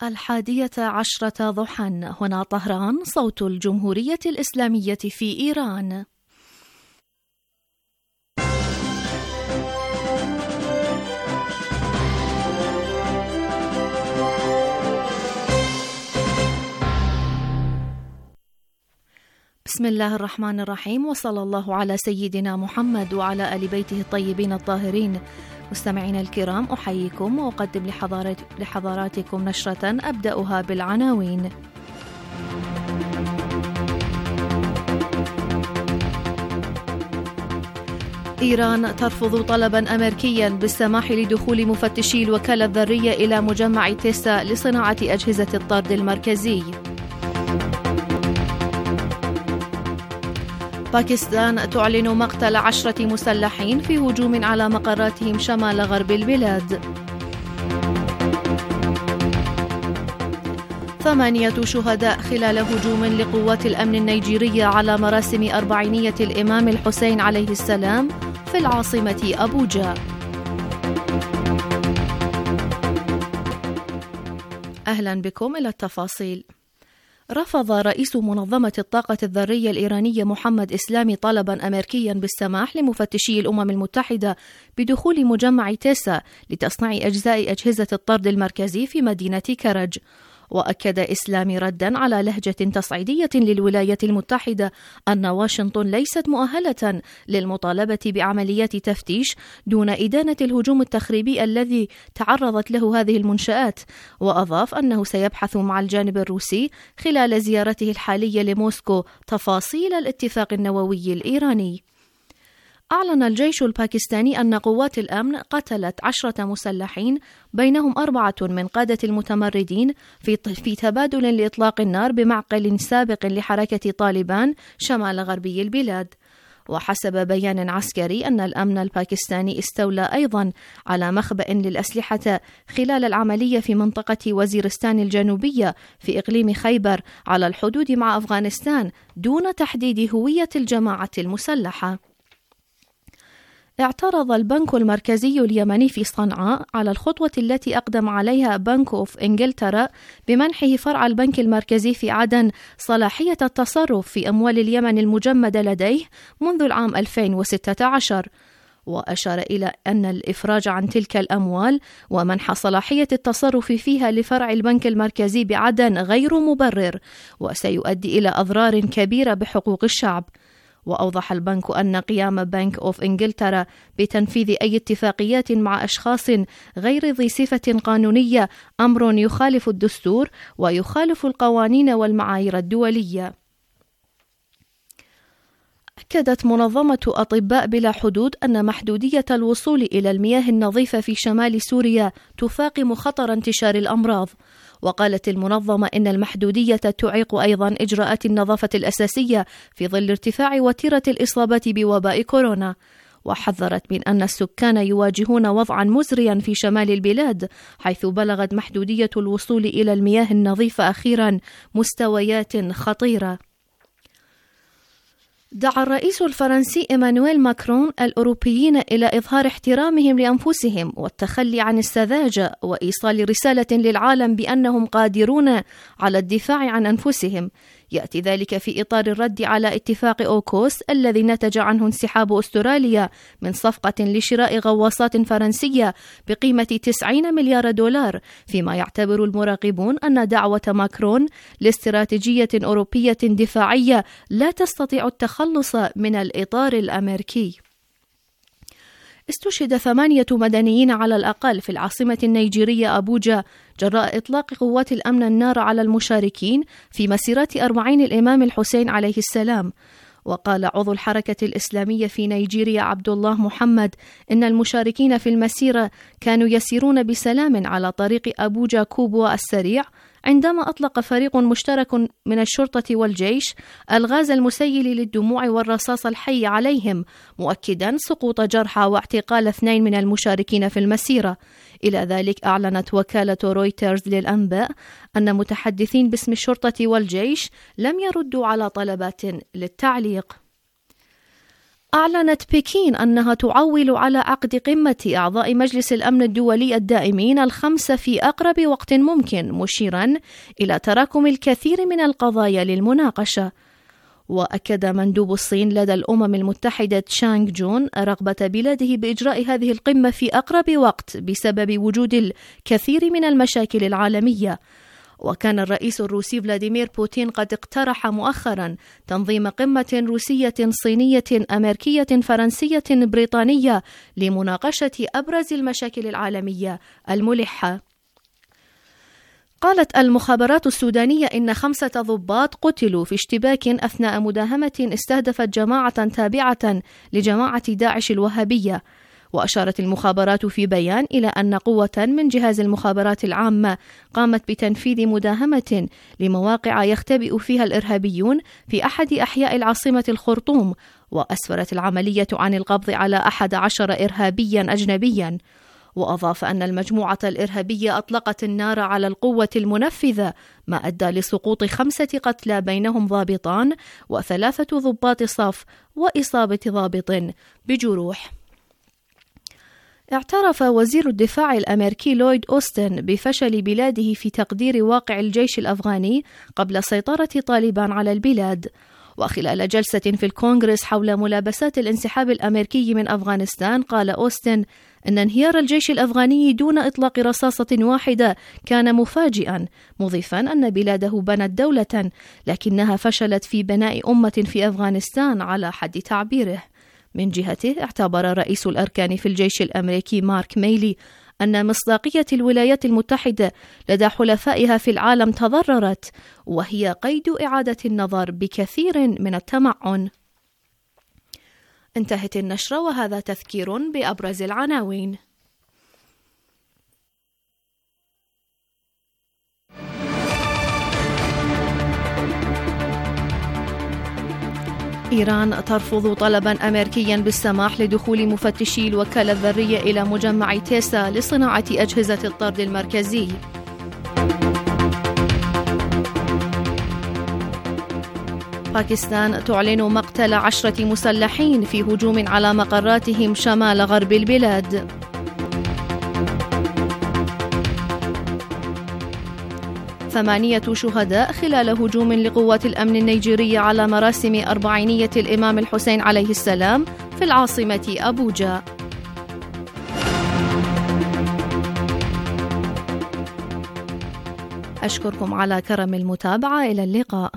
11:10 ضحى. هنا طهران، صوت الجمهورية الإسلامية في إيران. بسم الله الرحمن الرحيم، وصلى الله على سيدنا محمد وعلى آل بيته الطيبين الطاهرين. مستمعينا الكرام، أحييكم وأقدم لحضراتكم نشرة أبدأها بالعناوين. إيران ترفض طلبا أمريكيا بالسماح لدخول مفتشي الوكالة الذرية إلى مجمع تيسا لصناعة أجهزة الطرد المركزي. باكستان تعلن مقتل 10 مسلحين في هجوم على مقراتهم شمال غرب البلاد. 8 شهداء خلال هجوم لقوات الأمن النيجيرية على مراسم أربعينية الإمام الحسين عليه السلام في العاصمة أبوجا. أهلا بكم إلى التفاصيل. رفض رئيس منظمة الطاقة الذرية الإيرانية محمد إسلامي طلبا أمريكيا بالسماح لمفتشي الأمم المتحدة بدخول مجمع تيسا لتصنيع أجهزة الطرد المركزي في مدينة كرج. وأكد إسلامي ردا على لهجة تصعيدية للولايات المتحدة أن واشنطن ليست مؤهلة للمطالبة بعمليات تفتيش دون إدانة الهجوم التخريبي الذي تعرضت له هذه المنشآت. وأضاف أنه سيبحث مع الجانب الروسي خلال زيارته الحالية لموسكو تفاصيل الاتفاق النووي الإيراني. أعلن الجيش الباكستاني أن قوات الأمن قتلت 10 مسلحين بينهم 4 من قادة المتمردين في تبادل لإطلاق النار بمعقل سابق لحركة طالبان شمال غربي البلاد. وحسب بيان عسكري أن الأمن الباكستاني استولى أيضا على مخبأ للأسلحة خلال العملية في منطقة وزيرستان الجنوبية في إقليم خيبر على الحدود مع أفغانستان دون تحديد هوية الجماعة المسلحة. اعترض البنك المركزي اليمني في صنعاء على الخطوة التي أقدم عليها بنك أوف إنجلترا بمنحه فرع البنك المركزي في عدن صلاحية التصرف في أموال اليمن المجمدة لديه منذ العام 2016. وأشار إلى أن الإفراج عن تلك الأموال ومنح صلاحية التصرف فيها لفرع البنك المركزي بعدن غير مبرر وسيؤدي إلى أضرار كبيرة بحقوق الشعب. وأوضح البنك أن قيام بنك أوف إنجلترا بتنفيذ أي اتفاقيات مع أشخاص غير ذي صفة قانونية أمر يخالف الدستور ويخالف القوانين والمعايير الدولية. أكدت منظمة أطباء بلا حدود أن محدودية الوصول إلى المياه النظيفة في شمال سوريا تفاقم خطر انتشار الأمراض. وقالت المنظمة إن المحدودية تعيق أيضا إجراءات النظافة الأساسية في ظل ارتفاع وتيرة الإصابات بوباء كورونا. وحذرت من أن السكان يواجهون وضعا مزريا في شمال البلاد، حيث بلغت محدودية الوصول إلى المياه النظيفة أخيرا مستويات خطيرة. دعا الرئيس الفرنسي إيمانويل ماكرون الأوروبيين إلى إظهار احترامهم لأنفسهم والتخلي عن السذاجة وإيصال رسالة للعالم بأنهم قادرون على الدفاع عن أنفسهم. يأتي ذلك في إطار الرد على اتفاق أوكوس الذي نتج عنه انسحاب أستراليا من صفقة لشراء غواصات فرنسية بقيمة 90 مليار دولار، فيما يعتبر المراقبون أن دعوة ماكرون لاستراتيجية أوروبية دفاعية لا تستطيع التخلص من الإطار الأمريكي. استشهد 8 مدنيين على الأقل في العاصمة النيجيرية أبوجا جراء إطلاق قوات الأمن النار على المشاركين في مسيرات أربعين الإمام الحسين عليه السلام. وقال عضو الحركة الإسلامية في نيجيريا عبد الله محمد إن المشاركين في المسيرة كانوا يسيرون بسلام على طريق أبوجا كوبوا السريع عندما أطلق فريق مشترك من الشرطة والجيش الغاز المسيل للدموع والرصاص الحي عليهم، مؤكدا سقوط جرحى واعتقال 2 من المشاركين في المسيرة. إلى ذلك أعلنت وكالة رويترز للأنباء أن متحدثين باسم الشرطة والجيش لم يردوا على طلبات للتعليق. أعلنت بكين أنها تعول على عقد قمة أعضاء مجلس الأمن الدولي الدائمين ال5 في أقرب وقت ممكن، مشيرا إلى تراكم الكثير من القضايا للمناقشة. وأكد مندوب الصين لدى الأمم المتحدة تشانغ جون رغبة بلاده بإجراء هذه القمة في أقرب وقت بسبب وجود الكثير من المشاكل العالمية. وكان الرئيس الروسي فلاديمير بوتين قد اقترح مؤخرا تنظيم قمة روسية صينية أمريكية فرنسية بريطانية لمناقشة أبرز المشاكل العالمية الملحة. قالت المخابرات السودانية إن 5 ضباط قتلوا في اشتباك أثناء مداهمة استهدفت جماعة تابعة لجماعة داعش الوهابية. وأشارت المخابرات في بيان إلى أن قوة من جهاز المخابرات العامة قامت بتنفيذ مداهمة لمواقع يختبئ فيها الإرهابيون في أحد أحياء العاصمة الخرطوم، وأسفرت العملية عن القبض على 11 إرهابيا أجنبيا. وأضاف أن المجموعة الإرهابية أطلقت النار على القوة المنفذة، ما أدى لسقوط 5 قتلى بينهم ضابطان و3 ضباط صف وإصابة ضابط بجروح. اعترف وزير الدفاع الأمريكي لويد أوستن بفشل بلاده في تقدير واقع الجيش الأفغاني قبل سيطرة طالبان على البلاد. وخلال جلسة في الكونغرس حول ملابسات الانسحاب الأمريكي من أفغانستان، قال أوستن أن انهيار الجيش الأفغاني دون إطلاق رصاصة واحدة كان مفاجئا، مضيفا أن بلاده بنت دولة لكنها فشلت في بناء أمة في أفغانستان على حد تعبيره. من جهته اعتبر رئيس الأركان في الجيش الأمريكي مارك ميلي أن مصداقية الولايات المتحدة لدى حلفائها في العالم تضررت، وهي قيد إعادة النظر بكثير من التمعن. انتهت النشرة، وهذا تذكير بأبرز العناوين. إيران ترفض طلبا أمريكيا بالسماح لدخول مفتشي الوكالة الذرية إلى مجمع تيسا لصناعة أجهزة الطرد المركزي. باكستان تعلن مقتل 10 مسلحين في هجوم على مقراتهم شمال غرب البلاد. ثمانية شهداء خلال هجوم لقوات الأمن النيجيرية على مراسم أربعينية الإمام الحسين عليه السلام في العاصمة أبوجا. أشكركم على كرم المتابعة، إلى اللقاء.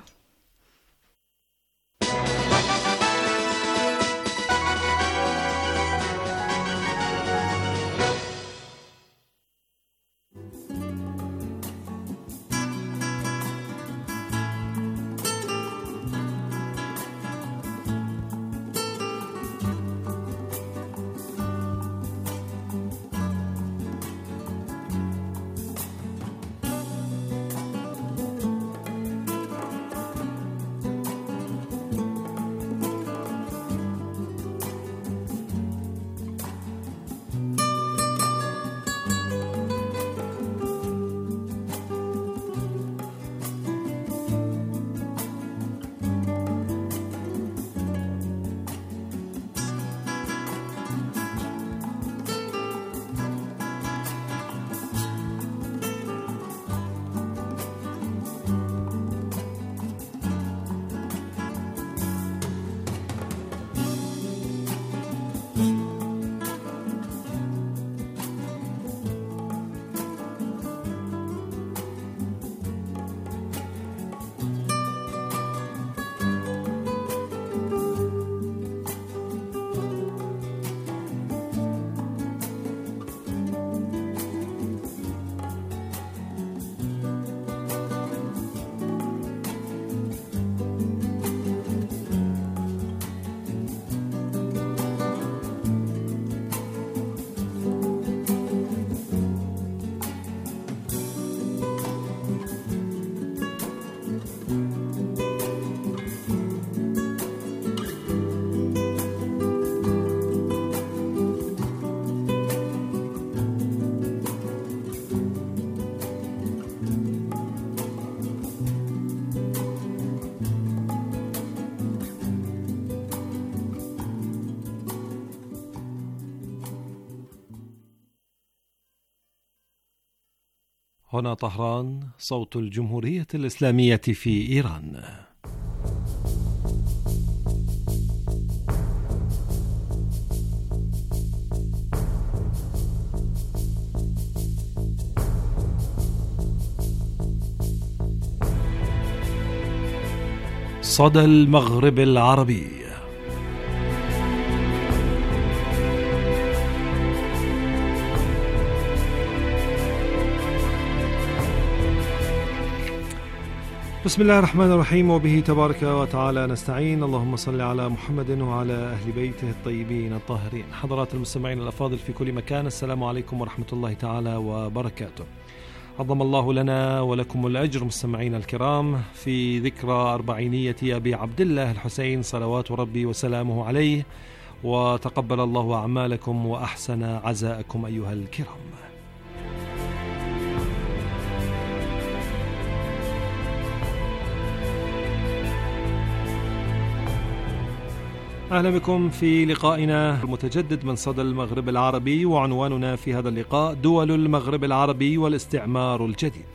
هنا طهران، صوت الجمهورية الإسلامية في إيران. صدى المغرب العربي. بسم الله الرحمن الرحيم، وبه تبارك وتعالى نستعين. اللهم صل على محمد وعلى أهل بيته الطيبين الطاهرين. حضرات المستمعين الأفاضل في كل مكان، السلام عليكم ورحمة الله تعالى وبركاته. عظم الله لنا ولكم الأجر مستمعين الكرام في ذكرى أربعينية أبي عبد الله الحسين صلوات ربي وسلامه عليه، وتقبل الله أعمالكم وأحسن عزاءكم أيها الكرام. أهلا بكم في لقائنا المتجدد من صدى المغرب العربي، وعنواننا في هذا اللقاء دول المغرب العربي والاستعمار الجديد.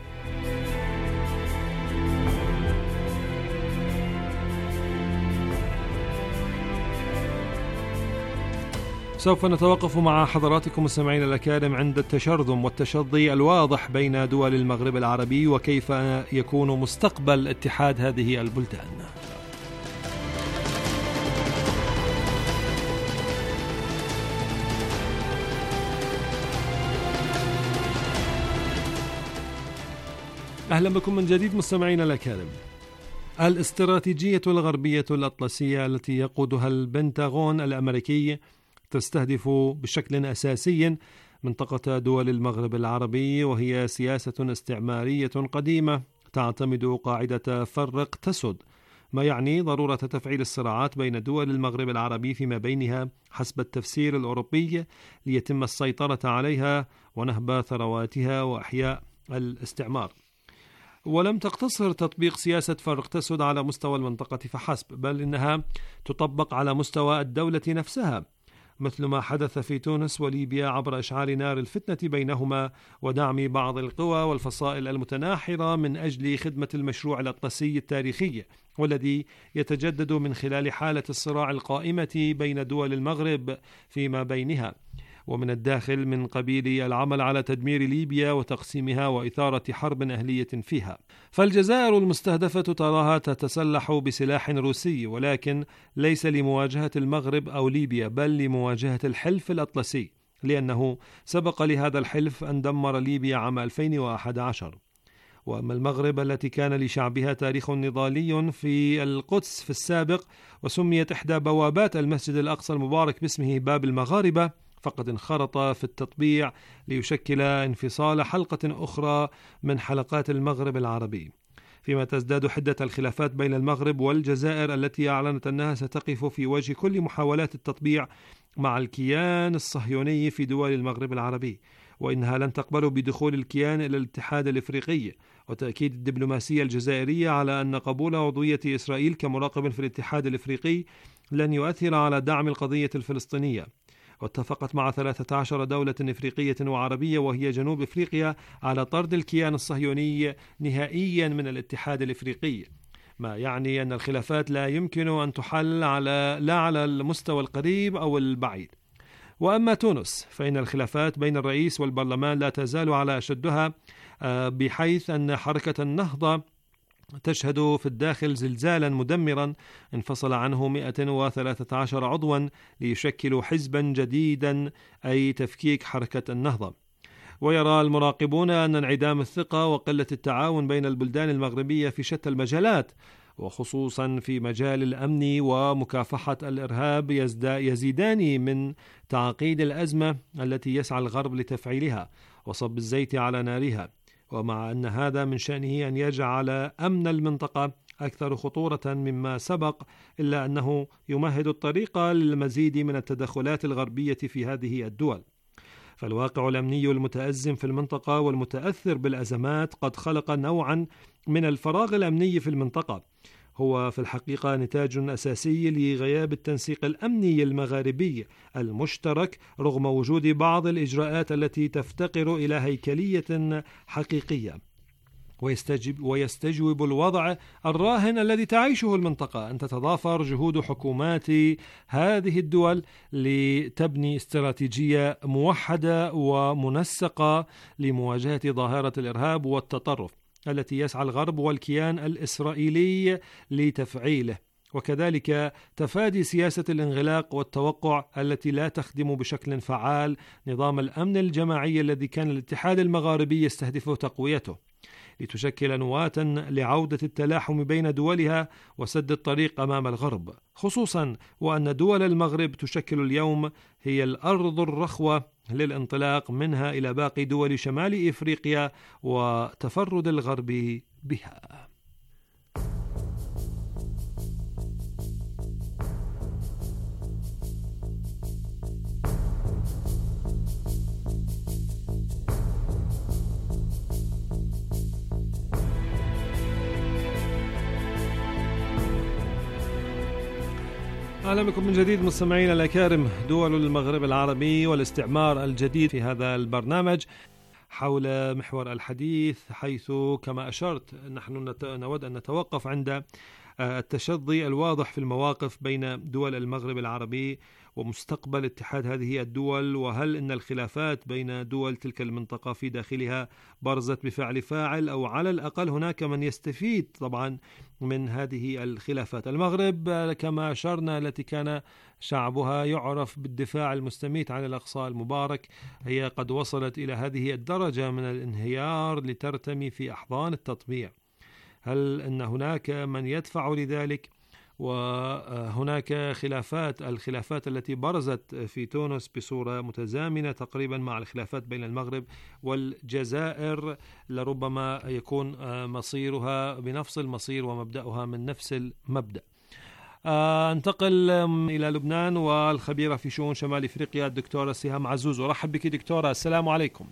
سوف نتوقف مع حضراتكم مستمعين الأكارم عند التشرذم والتشظي الواضح بين دول المغرب العربي، وكيف يكون مستقبل اتحاد هذه البلدان. أهلا بكم من جديد مستمعين الأكارم. الاستراتيجية الغربية الأطلسية التي يقودها البنتاغون الأمريكي تستهدف بشكل أساسي منطقة دول المغرب العربي، وهي سياسة استعمارية قديمة تعتمد قاعدة فرق تسد، ما يعني ضرورة تفعيل الصراعات بين دول المغرب العربي فيما بينها حسب التفسير الأوروبي ليتم السيطرة عليها ونهب ثرواتها وإحياء الاستعمار. ولم تقتصر تطبيق سياسة فرق تسد على مستوى المنطقة فحسب، بل إنها تطبق على مستوى الدولة نفسها، مثل ما حدث في تونس وليبيا عبر إشعال نار الفتنة بينهما ودعم بعض القوى والفصائل المتناحرة من أجل خدمة المشروع الأطلسي التاريخي، والذي يتجدد من خلال حالة الصراع القائمة بين دول المغرب فيما بينها، ومن الداخل من قبيل العمل على تدمير ليبيا وتقسيمها وإثارة حرب أهلية فيها. فالجزائر المستهدفة تراها تتسلح بسلاح روسي، ولكن ليس لمواجهة المغرب أو ليبيا، بل لمواجهة الحلف الأطلسي، لأنه سبق لهذا الحلف أن دمر ليبيا عام 2011. وأما المغرب التي كان لشعبها تاريخ نضالي في القدس في السابق، وسميت إحدى بوابات المسجد الأقصى المبارك باسمه باب المغاربة، فقد انخرط في التطبيع ليشكل انفصال حلقة أخرى من حلقات المغرب العربي، فيما تزداد حدة الخلافات بين المغرب والجزائر التي أعلنت أنها ستقف في وجه كل محاولات التطبيع مع الكيان الصهيوني في دول المغرب العربي، وإنها لن تقبل بدخول الكيان إلى الاتحاد الإفريقي، وتأكيد الدبلوماسية الجزائرية على أن قبول عضوية إسرائيل كمراقب في الاتحاد الإفريقي لن يؤثر على دعم القضية الفلسطينية. واتفقت مع 13 دولة إفريقية وعربية وهي جنوب إفريقيا على طرد الكيان الصهيوني نهائيا من الاتحاد الإفريقي، ما يعني أن الخلافات لا يمكن أن تحل لا على المستوى القريب أو البعيد. وأما تونس فإن الخلافات بين الرئيس والبرلمان لا تزال على أشدها، بحيث أن حركة النهضة تشهد في الداخل زلزالا مدمرا انفصل عنه 113 عضوا ليشكلوا حزبا جديدا، أي تفكيك حركة النهضة. ويرى المراقبون أن انعدام الثقة وقلة التعاون بين البلدان المغربية في شتى المجالات، وخصوصا في مجال الأمن ومكافحة الإرهاب، يزيدان من تعقيد الأزمة التي يسعى الغرب لتفعيلها وصب الزيت على نارها. ومع أن هذا من شأنه أن يجعل أمن المنطقة أكثر خطورة مما سبق، إلا أنه يمهد الطريق للمزيد من التدخلات الغربية في هذه الدول. فالواقع الأمني المتأزم في المنطقة والمتأثر بالأزمات قد خلق نوعا من الفراغ الأمني في المنطقة، هو في الحقيقة نتاج أساسي لغياب التنسيق الأمني المغاربي المشترك رغم وجود بعض الإجراءات التي تفتقر إلى هيكلية حقيقية. ويستجوب الوضع الراهن الذي تعيشه المنطقة أن تتضافر جهود حكومات هذه الدول لتبني استراتيجية موحدة ومنسقة لمواجهة ظاهرة الإرهاب والتطرف التي يسعى الغرب والكيان الإسرائيلي لتفعيله، وكذلك تفادي سياسة الانغلاق والتوقع التي لا تخدم بشكل فعال نظام الأمن الجماعي الذي كان الاتحاد المغاربي يستهدف تقويته، لتشكل نواة لعودة التلاحم بين دولها وسد الطريق أمام الغرب، خصوصا وأن دول المغرب تشكل اليوم هي الأرض الرخوة للانطلاق منها إلى باقي دول شمال إفريقيا وتفرد الغرب بها. أهلا بكم من جديد مستمعينا الأكارم. دول المغرب العربي والاستعمار الجديد في هذا البرنامج حول محور الحديث، حيث كما أشرت نحن نود أن نتوقف عند التشظي الواضح في المواقف بين دول المغرب العربي ومستقبل اتحاد هذه الدول، وهل إن الخلافات بين دول تلك المنطقة في داخلها برزت بفعل فاعل أو على الأقل هناك من يستفيد طبعا من هذه الخلافات. المغرب كما أشرنا التي كان شعبها يعرف بالدفاع المستميت عن الأقصى المبارك هي قد وصلت إلى هذه الدرجة من الانهيار لترتمي في أحضان التطبيع. هل أن هناك من يدفع لذلك؟ وهناك الخلافات التي برزت في تونس بصورة متزامنة تقريبا مع الخلافات بين المغرب والجزائر، لربما يكون مصيرها بنفس المصير ومبدأها من نفس المبدأ. انتقل إلى لبنان والخبيرة في شؤون شمال إفريقيا الدكتورة سهام عزوز. ورحب بك دكتورة، السلام عليكم.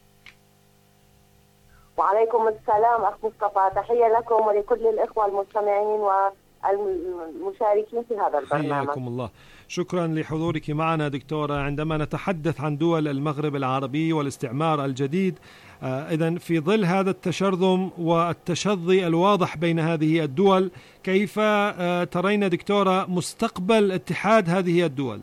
وعليكم السلام أخ مصطفى، تحية لكم ولكل الإخوة المستمعين والمشاركين في هذا البرنامج. حياكم الله، شكرا لحضورك معنا دكتورة. عندما نتحدث عن دول المغرب العربي والاستعمار الجديد، إذن في ظل هذا التشرذم والتشظي الواضح بين هذه الدول، كيف ترين دكتورة مستقبل اتحاد هذه الدول؟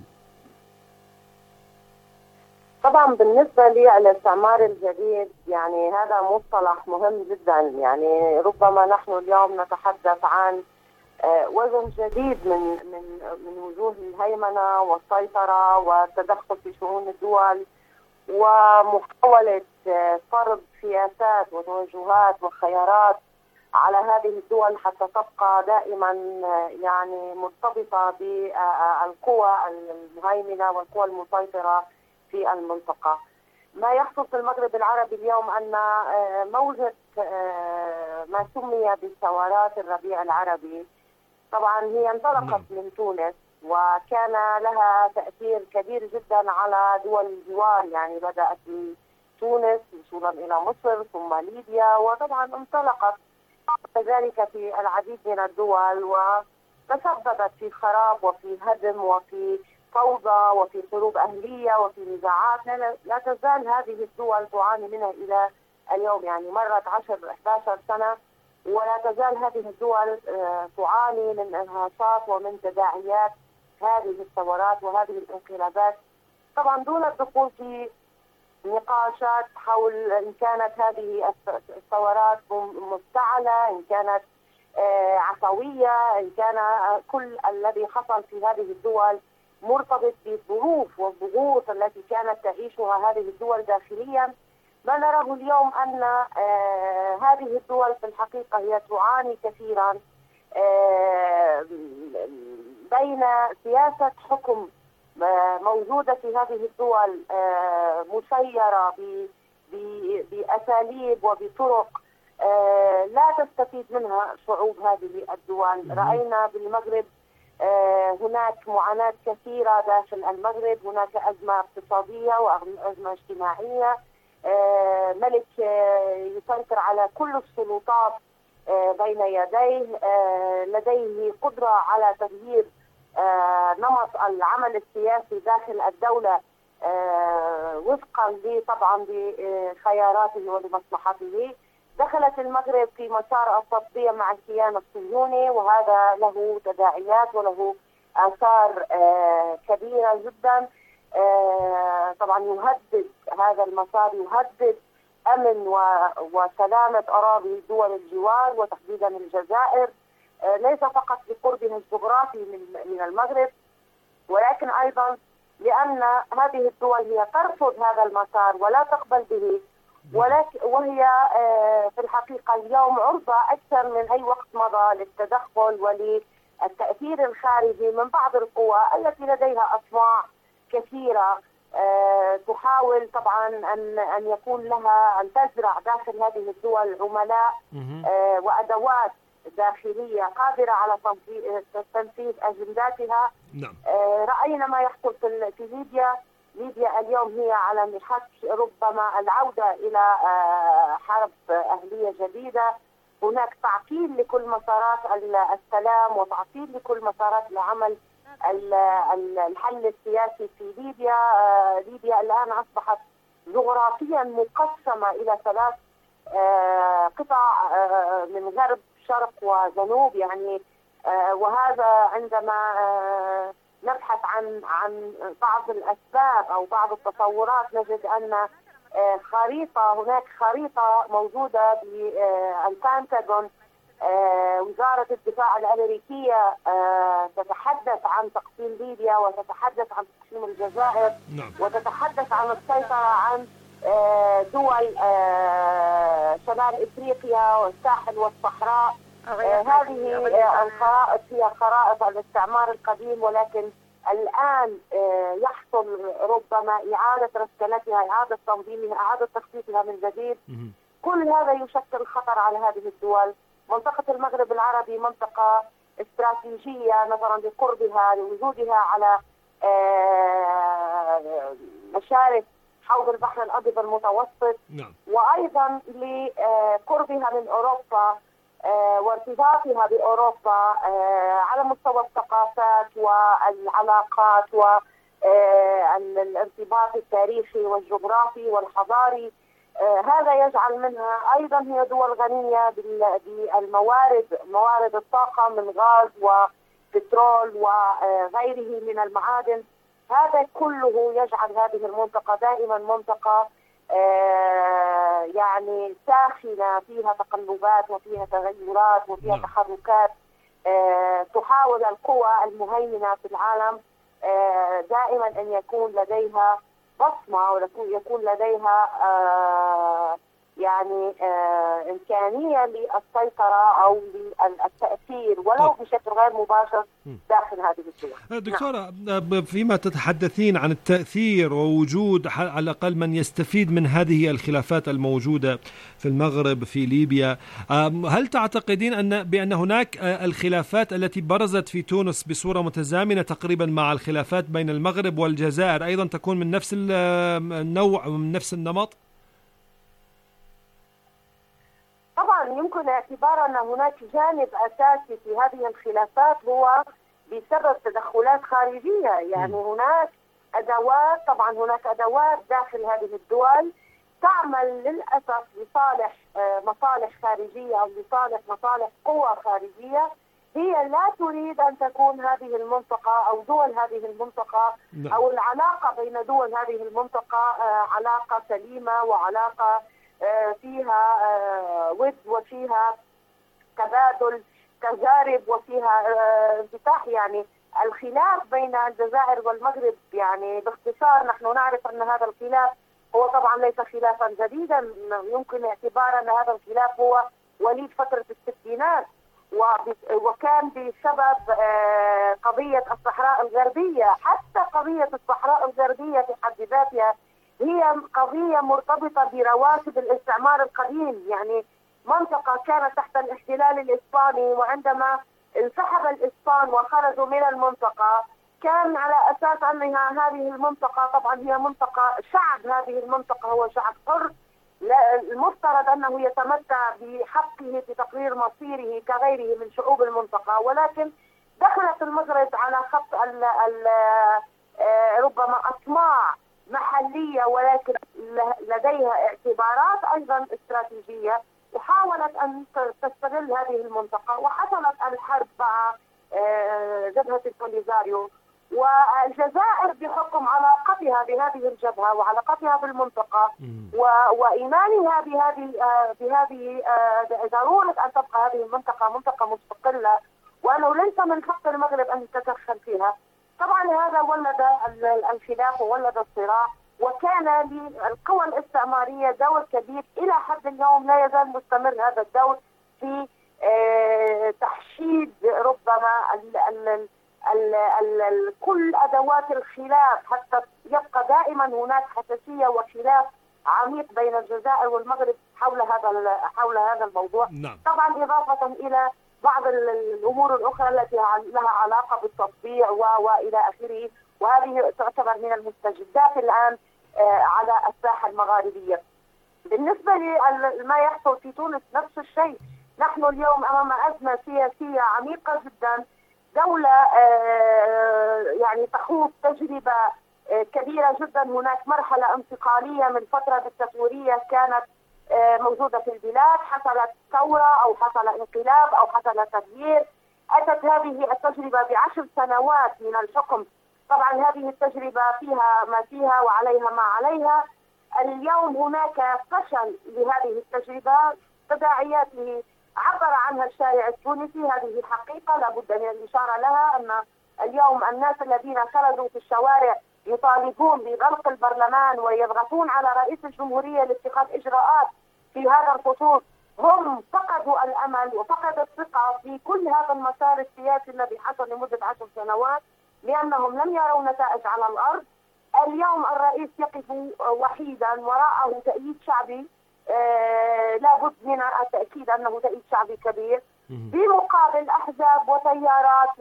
طبعا بالنسبة للاستعمار الجديد يعني هذا مصطلح مهم جدا، يعني ربما نحن اليوم نتحدث عن وجه جديد من وجوه الهيمنة والسيطرة والتدخل في شؤون الدول ومحاولة فرض سياسات وتوجهات وخيارات على هذه الدول حتى تبقى دائما يعني مرتبطة بالقوى المهيمنة والقوى المسيطرة في المنطقة. ما يحصل في المغرب العربي اليوم أن موجة ما سمي بثورات الربيع العربي طبعا هي انطلقت من تونس وكان لها تأثير كبير جدا على دول الجوار، يعني بدأت من تونس وصولا إلى مصر ثم ليبيا، وطبعا انطلقت كذلك في العديد من الدول وتسببت في خراب وفي هدم وفي فوضى وفي حروب أهلية وفي نزاعات لا تزال هذه الدول تعاني منها إلى اليوم، يعني مرت 10-11 سنة ولا تزال هذه الدول تعاني من انهاشات ومن تداعيات هذه الثورات وهذه الانقلابات، طبعا دون الدخول في نقاشات حول إن كانت هذه الثورات مفتعلة، إن كانت عفوية، إن كان كل الذي حصل في هذه الدول مرتبط بالظروف والضغوط التي كانت تعيشها هذه الدول داخليا. ما نراه اليوم أن هذه الدول في الحقيقة هي تعاني كثيرا بين سياسة حكم موجودة في هذه الدول مسيرة بأساليب وبطرق لا تستفيد منها شعوب هذه الدول. رأينا بالمغرب هناك معاناة كثيرة داخل المغرب، هناك أزمة اقتصادية وأزمة اجتماعية، ملك يسيطر على كل السلطات بين يديه، لديه قدرة على تغيير نمط العمل السياسي داخل الدولة وفقا طبعا لخياراته ولمصلحته. دخلت المغرب في مسار التطبيع مع الكيان الصهيوني، وهذا له تداعيات وله آثار كبيرة جدا. طبعا يهدد هذا المسار، يهدد أمن وسلامة أراضي دول الجوار وتحديدا الجزائر، ليس فقط لقربها الجغرافي من المغرب، ولكن أيضا لأن هذه الدول هي ترفض هذا المسار ولا تقبل به، وهي في الحقيقة اليوم عرضة أكثر من أي وقت مضى للتدخل وللتأثير الخارجي من بعض القوى التي لديها أطماع كثيرة تحاول طبعا أن يكون لها أن تزرع داخل هذه الدول عملاء وأدوات داخلية قادرة على تنفيذ أجنداتها. رأينا ما يحصل في ليبيا. ليبيا اليوم هي على محك ربما العودة إلى حرب أهلية جديدة. هناك تعطيل لكل مسارات السلام وتعطيل لكل مسارات العمل الحل السياسي في ليبيا. ليبيا الآن أصبحت جغرافيا مقسمة إلى 3 قطع من غرب شرق وجنوب يعني. وهذا عندما نبحث عن بعض الأسباب أو بعض التصورات نجد أن هناك خريطة موجودة بالبنتاغون. وزارة الدفاع الأمريكية تتحدث عن تقسيم ليبيا وتتحدث عن تقسيم الجزائر وتتحدث عن السيطرة عن دول شمال إفريقيا والساحل والصحراء. هذه الخرائط هي خرائط الاستعمار القديم، ولكن الآن يحصل ربما إعادة رسكنتها، إعادة تنظيمها، إعادة تخطيطها من جديد. كل هذا يشكل خطر على هذه الدول. منطقة المغرب العربي منطقة استراتيجية نظرا لقربها لوجودها على مشارف حوض البحر الأبيض المتوسط، وأيضا لقربها من أوروبا وارتباطها بأوروبا على مستوى الثقافات والعلاقات والارتباط التاريخي والجغرافي والحضاري. هذا يجعل منها أيضا هي دول غنية بالموارد، موارد الطاقة من غاز وبترول وغيره من المعادن. هذا كله يجعل هذه المنطقة دائما منطقة يعني ساخنة، فيها تقلبات وفيها تغيرات وفيها تحركات. تحاول القوى المهيمنة في العالم دائما أن يكون لديها بصمة ويكون لديها يعني إمكانية للسيطرة أو للتأثير ولو بشكل غير مباشر داخل هذه الدول. دكتورة، فيما تتحدثين عن التأثير ووجود على الأقل من يستفيد من هذه الخلافات الموجودة في المغرب في ليبيا، هل تعتقدين بأن هناك الخلافات التي برزت في تونس بصورة متزامنة تقريبا مع الخلافات بين المغرب والجزائر أيضا تكون من نفس النوع ومن نفس النمط؟ طبعا يمكن اعتبار أن هناك جانب أساسي في هذه الخلافات هو بسبب تدخلات خارجية. يعني هناك أدوات، طبعا هناك أدوات داخل هذه الدول تعمل للأسف لصالح مصالح خارجية أو لصالح مصالح قوى خارجية هي لا تريد أن تكون هذه المنطقة أو دول هذه المنطقة أو العلاقة بين دول هذه المنطقة علاقة سليمة وعلاقة فيها ود وفيها تبادل تجارب وفيها انفتاح. يعني الخلاف بين الجزائر والمغرب يعني باختصار نحن نعرف أن هذا الخلاف هو طبعا ليس خلافا جديدا، يمكن اعتبار أن هذا الخلاف هو وليد فترة الستينات، وكان بسبب قضية الصحراء الغربية. حتى قضية الصحراء الغربية في حد ذاتها هي قضية مرتبطة برواسب الاستعمار القديم. يعني منطقة كانت تحت الاحتلال الإسباني، وعندما انسحب الإسبان وخرجوا من المنطقة كان على أساس أنها هذه المنطقة طبعا هي منطقة شعب، هذه المنطقة هو شعب حر المفترض أنه يتمتع بحقه في تقرير مصيره كغيره من شعوب المنطقة، ولكن دخلت المغرب على خط ربما أطماع محلية، ولكن لديها اعتبارات أيضا استراتيجية، وحاولت أن تستغل هذه المنطقة. وحصلت الحرب مع جبهة البوليزاريو، والجزائر بحكم علاقتها بهذه الجبهة وعلاقتها بالمنطقة وإيمانها بهذه ضرورة أن تبقى هذه المنطقة منطقة مستقلة، وأنه ليس من حق المغرب أن يتدخل فيها. طبعا هذا ولد الخلاف وولد الصراع، وكان للقوى الاستعمارية دور كبير إلى حد اليوم لا يزال مستمر هذا الدور في تحشيد ربما كل أدوات الخلاف، حتى يبقى دائما هناك حساسية وخلاف عميق بين الجزائر والمغرب حول هذا الموضوع. نعم. طبعا إضافة إلى بعض الأمور الأخرى التي لها علاقة بالتطبيع وإلى آخره، وهذه تعتبر من المستجدات الآن على الساحة المغاربية. بالنسبة لما يحصل في تونس نفس الشيء، نحن اليوم أمام أزمة سياسية عميقة جدا، دولة يعني تخوض تجربة كبيرة جدا. هناك مرحلة انتقالية من فترة ديكتاتورية كانت موجودة في البلاد، حصلت ثورة أو حصل انقلاب أو حصل تغيير، أتت هذه التجربة ب10 سنوات من الحكم. طبعا هذه التجربة فيها ما فيها وعليها ما عليها. اليوم هناك فشل لهذه التجربة، تداعياته عبر عنها الشارع التونسي، هذه حقيقة لابد من الإشارة لها، أن اليوم الناس الذين خرجوا في الشوارع يطالبون بغلق البرلمان ويضغطون على رئيس الجمهورية لاتخاذ إجراءات في هذا الخصوص، هم فقدوا الأمل وفقدوا الثقة في كل هذا المسار السياسي الذي حصل لمدة 10 سنوات، لأنهم لم يروا نتائج على الأرض. اليوم الرئيس يقف وحيدا، وراءه تأييد شعبي لابد من التأكيد أنه تأييد شعبي كبير، بمقابل أحزاب وتيارات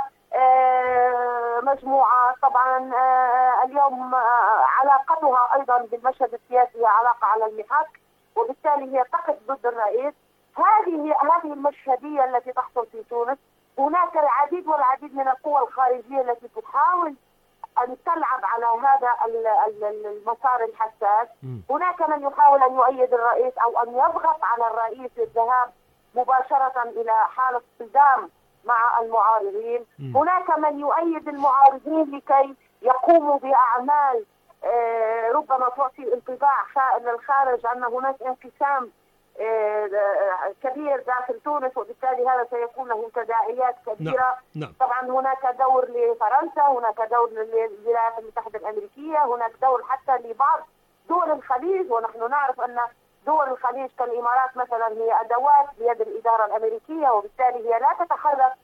ومجموعات. طبعا اليوم علاقتها أيضا بالمشهد السياسي هي علاقة على المحك، وبالتالي هي تقف ضد الرئيس. هذه المشهدية التي تحصل في تونس. هناك العديد والعديد من القوى الخارجية التي تحاول أن تلعب على هذا المسار الحساس. هناك من يحاول أن يؤيد الرئيس أو أن يضغط على الرئيس للذهاب مباشرة إلى حالة صدام مع المعارضين. هناك من يؤيد المعارضين لكي يقوموا بأعمال ربما تعطي انطباع للخارج أن هناك انقسام كبير داخل تونس، وبالتالي هذا سيكون له تداعيات كبيرة. نعم. طبعا هناك دور لفرنسا، هناك دور للولايات المتحدة الأمريكية، هناك دور حتى لبعض دول الخليج، ونحن نعرف أن دول الخليج كالإمارات مثلا هي أدوات بيد الإدارة الأمريكية، وبالتالي هي لا تتحرك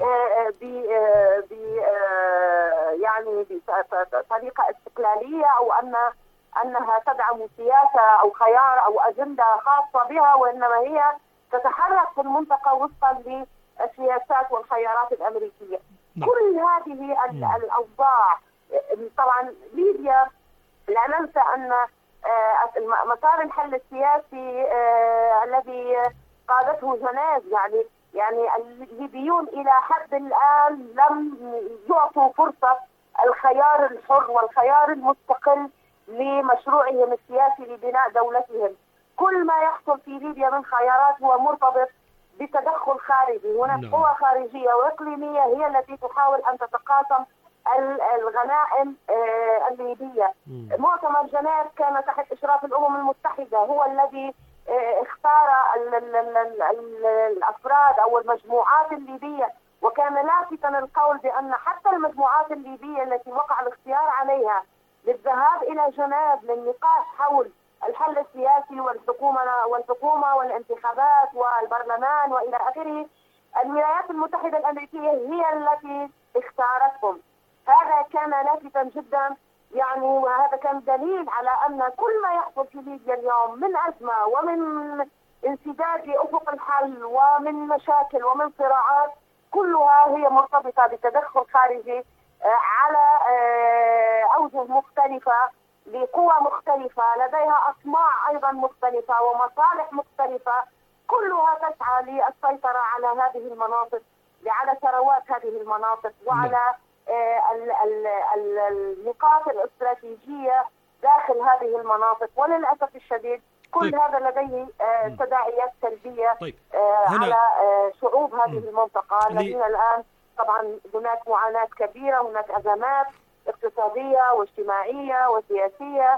يعني بطريقة استقلالية، أو أنها تدعم سياسة أو خيار أو أجندة خاصة بها، وإنما هي تتحرك في المنطقة وفقا للسياسات والخيارات الأمريكية. كل هذه الأوضاع. طبعا ليبيا لا ننسى أن مسار الحل السياسي الذي قادته جنيف، يعني الليبيون إلى حد الآن لم يعطوا فرصة الخيار الحر والخيار المستقل لمشروعهم السياسي لبناء دولتهم. كل ما يحصل في ليبيا من خيارات هو مرتبط بتدخل خارجي. هناك قوى خارجية وإقليمية هي التي تحاول أن تتقاسم الغنائم الليبية. مؤتمر جنيف كان تحت إشراف الأمم المتحدة، هو الذي اختار الأفراد أو المجموعات الليبية، وكان لافتا القول بأن حتى المجموعات الليبية التي وقع الاختيار عليها للذهاب إلى جنيف للنقاش حول الحل السياسي والحكومة والانتخابات والبرلمان وإلى آخره، الولايات المتحدة الأمريكية هي التي اختارتهم. هذا كان لافتا جدا، يعني وهذا كان دليل على أن كل ما يحصل في ليبيا اليوم من أزمة ومن انسداد لأفق الحل ومن مشاكل ومن صراعات، كلها هي مرتبطة بتدخل خارجي على أوجه مختلفة لقوى مختلفة لديها أطماع أيضا مختلفة ومصالح مختلفة، كلها تسعى للسيطرة على هذه المناطق، على ثروات هذه المناطق وعلى النقاط الاستراتيجية داخل هذه المناطق. وللأسف الشديد كل هذا لديه تداعيات سلبية على شعوب هذه المنطقة الذين الآن طبعا هناك معاناة كبيرة، هناك أزمات اقتصادية واجتماعية وسياسية،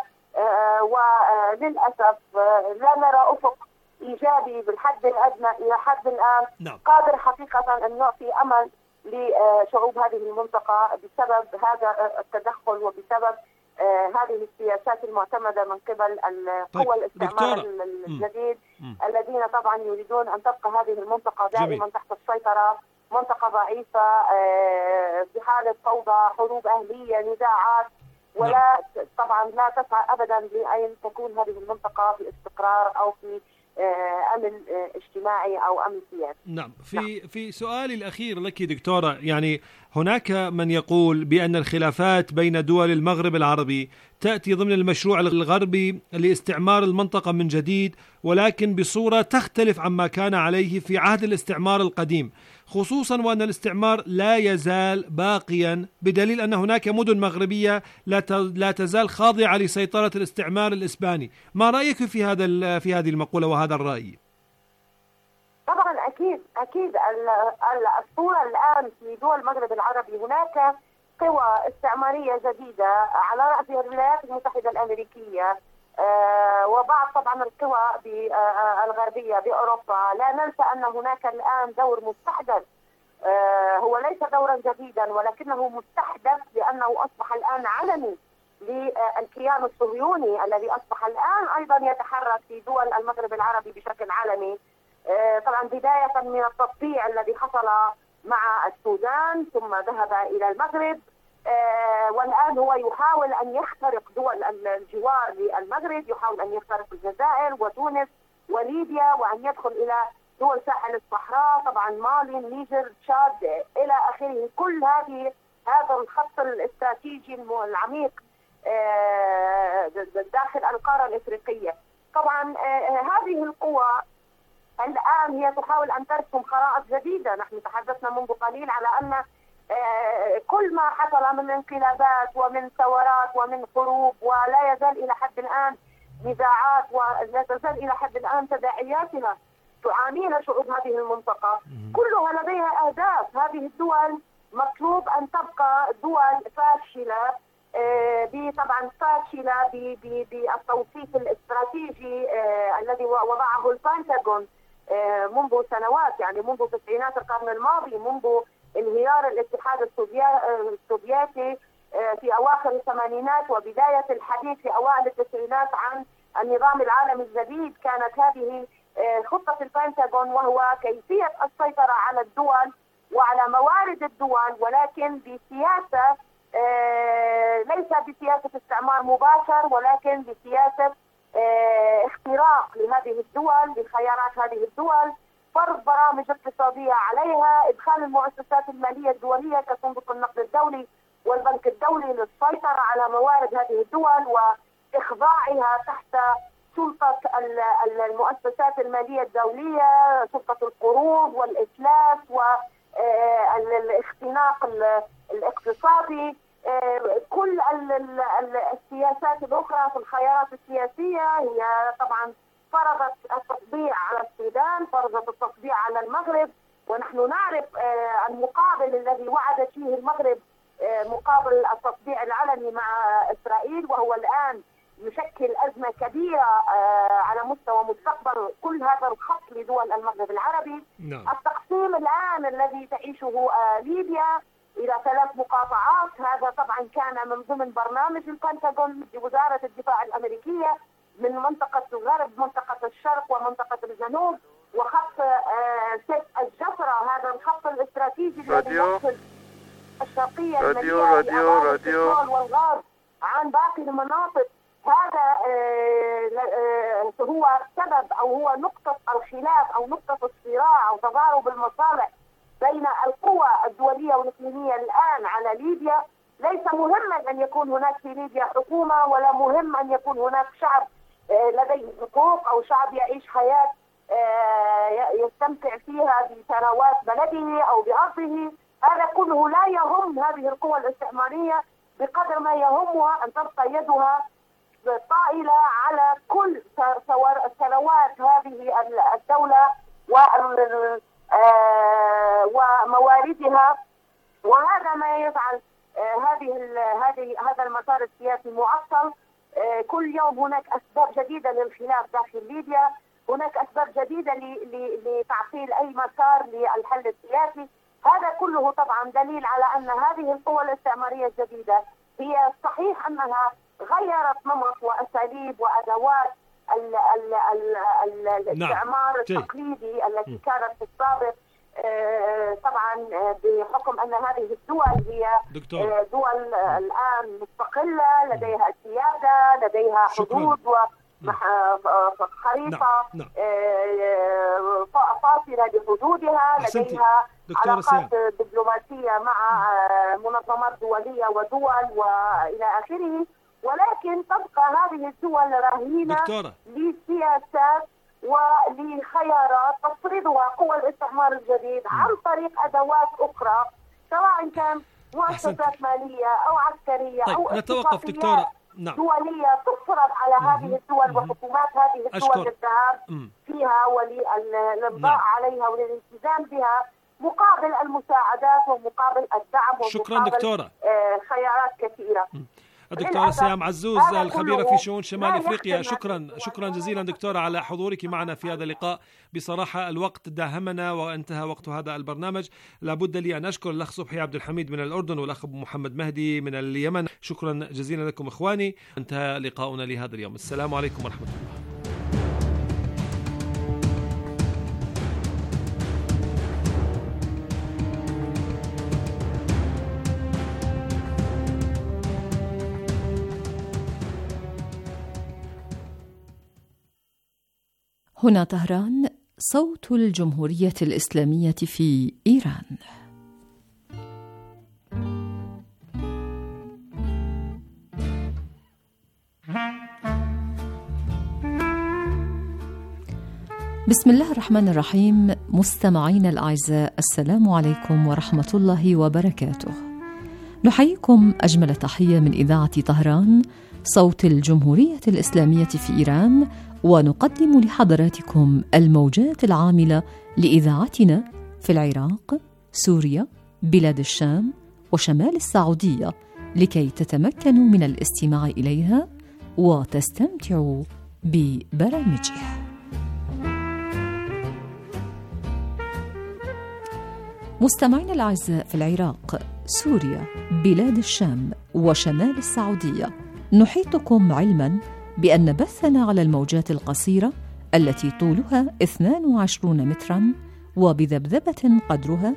وللأسف لا نرى أفق إيجابي بالحد الأدنى إلى حد الآن قادر حقيقة أن يعطي أمل لشعوب هذه المنطقة بسبب هذا التدخل وبسبب هذه السياسات المعتمدة من قبل قوى الاستعمار الجديد الذين طبعا يريدون أن تبقى هذه المنطقة دائما تحت السيطرة، منطقة ضعيفة في حالة فوضى، حروب أهلية، نزاعات، ولا طبعا لا تسعى أبدا لأن تكون هذه المنطقة في استقرار أو في أمن اجتماعي أو أمن سياسي. نعم. في سؤالي الأخير لك دكتورة، يعني هناك من يقول بأن الخلافات بين دول المغرب العربي تأتي ضمن المشروع الغربي لاستعمار المنطقة من جديد، ولكن بصورة تختلف عما كان عليه في عهد الاستعمار القديم، خصوصا وأن الاستعمار لا يزال باقيا، بدليل أن هناك مدن مغربية لا تزال خاضعة لسيطرة الاستعمار الإسباني. ما رأيك في هذه المقولة وهذا الرأي؟ طبعا أكيد الصورة الآن في دول المغرب العربي هناك قوى استعمارية جديدة على رأسها الولايات المتحدة الأمريكية وبعض طبعا القوى الغربية بأوروبا. لا ننسى أن هناك الآن دور مستحدث، هو ليس دورا جديدا ولكنه مستحدث لأنه أصبح الآن علني للكيان الصهيوني الذي أصبح الآن أيضا يتحرك في دول المغرب العربي بشكل علني. طبعا بداية من التطبيع الذي حصل مع السودان ثم ذهب إلى المغرب، والآن هو يحاول أن يخترق دول الجوار للمغرب، يحاول أن يخترق الجزائر وتونس وليبيا وأن يدخل إلى دول ساحل الصحراء، طبعا مالي، نيجر، تشاد إلى آخره. كل هذا الخط الاستراتيجي العميق داخل القارة الإفريقية. طبعا هذه القوى الآن هي تحاول أن ترسم خرائط جديدة. نحن تحدثنا منذ قليل على أن كل ما حصل من انقلابات ومن ثورات ومن حروب ولا يزال إلى حد الآن نزاعات ولا تزال إلى حد الآن تداعياتها تعانيها شعوب هذه المنطقة، كلها لديها أهداف. هذه الدول مطلوب أن تبقى دول فاشلة، طبعا فاشلة بالتوصيف الاستراتيجي الذي وضعه البنتاغون منذ سنوات، يعني منذ تسعينات القرن الماضي، منذ انهيار الاتحاد السوفيتي في أواخر الثمانينات وبداية الحديث في أوائل التسعينات عن النظام العالمي الجديد. كانت هذه خطة البنتاغون، وهو كيفية السيطرة على الدول وعلى موارد الدول، ولكن بسياسة ليس بسياسة استعمار مباشر، ولكن بسياسة اختراق لهذه الدول، لخيارات هذه الدول، فرض برامج اقتصادية عليها، إدخال المؤسسات المالية الدولية كصندوق النقد الدولي والبنك الدولي للسيطرة على موارد هذه الدول وإخضاعها تحت سلطة المؤسسات المالية الدولية، سلطة القروض والإتلاف والاختناق الاقتصادي. كل السياسات الأخرى في الخيارات السياسية هي طبعا فرضت التطبيع على السودان، فرضت التطبيع على المغرب، ونحن نعرف المقابل الذي وعدت فيه المغرب مقابل التطبيع العلني مع إسرائيل، وهو الآن يشكل أزمة كبيرة على مستوى مستقبل كل هذا الخط لدول المغرب العربي. التقسيم الآن الذي تعيشه ليبيا إلى 3 مقاطعات، هذا طبعا كان من ضمن برنامج البنتاغون لوزارة الدفاع الأمريكية، من منطقة الغرب، منطقة الشرق ومنطقة الجنوب، وخط سد الجفرة، هذا الخط الاستراتيجي الذي يفصل الشرقية المالية الشمال والغرب عن باقي المناطق. هذا هو سبب أو هو نقطة الخلاف أو نقطة الصراع أو تضارب المصالح بين القوى الدولية والإقليمية الآن على ليبيا، ليس مهما أن يكون هناك في ليبيا حكومة، ولا مهم أن يكون هناك شعب لديه حقوق أو شعب يعيش حياة يستمتع فيها بثروات بلده أو بأرضه. هذا كله لا يهم هذه القوى الاستعمارية بقدر ما يهمها أن تبقى يدها طائلة على كل ثروات هذه الدولة ومواردها. وهذا ما يجعل هذا المسار السياسي معطل. كل يوم هناك أسباب جديدة للخلاف داخل ليبيا، هناك أسباب جديدة لتعطيل أي مسار للحل السياسي. هذا كله طبعا دليل على أن هذه القوى الاستعمارية الجديدة هي صحيح أنها غيرت نمط وأساليب وأدوات الاستعمار التقليدي التي كانت في السابق. طبعا بحكم أن هذه الدول هي دول الآن مستقلة، لديها سيادة، لديها حدود وخريطة فاصلة بحدودها، لديها علاقات دبلوماسية مع منظمات دولية ودول وإلى آخره. ولكن تبقى هذه الدول رهينة لسياسات ولخيارات تفرضها قوى الاستعمار الجديد عن طريق أدوات أخرى، سواء كان مؤسسات مالية أو عسكرية أو نتوقف دكتورة. دولية تفرض على هذه الدول وحكومات هذه الدول للذهاب فيها وللإمضاء عليها وللالتزام بها مقابل المساعدات ومقابل الدعم شكرا دكتورة. خيارات كثيرة. الدكتورة سهام عزوز الخبيرة في شؤون شمال أفريقيا، شكرا جزيلا دكتورة على حضورك معنا في هذا اللقاء. بصراحة الوقت داهمنا وانتهى وقت هذا البرنامج. لابد لي أن أشكر الأخ صبحي عبد الحميد من الأردن والأخ محمد مهدي من اليمن. شكرا جزيلا لكم إخواني. انتهى لقاؤنا لهذا اليوم. السلام عليكم ورحمة الله. هنا طهران، صوت الجمهورية الإسلامية في إيران. بسم الله الرحمن الرحيم. مستمعين الأعزاء، السلام عليكم ورحمة الله وبركاته. نحييكم أجمل تحية من إذاعة طهران، صوت الجمهورية الإسلامية في إيران، ونقدم لحضراتكم الموجات العاملة لإذاعتنا في العراق، سوريا، بلاد الشام وشمال السعودية، لكي تتمكنوا من الاستماع إليها وتستمتعوا ببرامجها. مستمعين الأعزاء، في العراق، سوريا، بلاد الشام وشمال السعودية، نحيطكم علما بأن بثنا على الموجات القصيرة التي طولها 22 مترا وبذبذبة قدرها